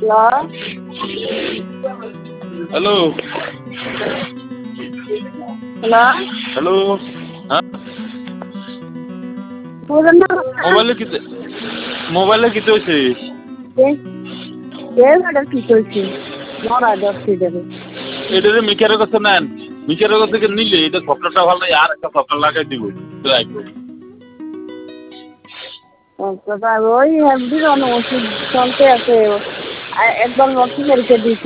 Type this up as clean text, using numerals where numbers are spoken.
hello hello hello হ্যাঁ মোবাইলে কিতে হয়েছে কি চলছে মরা যাচ্ছে যাবে এটা যে মিকারের কাছে নেন মিকারের কাছ থেকে নিলে এটা সফটওয়্যারটা ভালো নাই আর একটা সফটওয়্যার লাগাই দিব ওই ওষুধ চলতে আছে একবার লক্ষ্মী রেখে দিয়েছে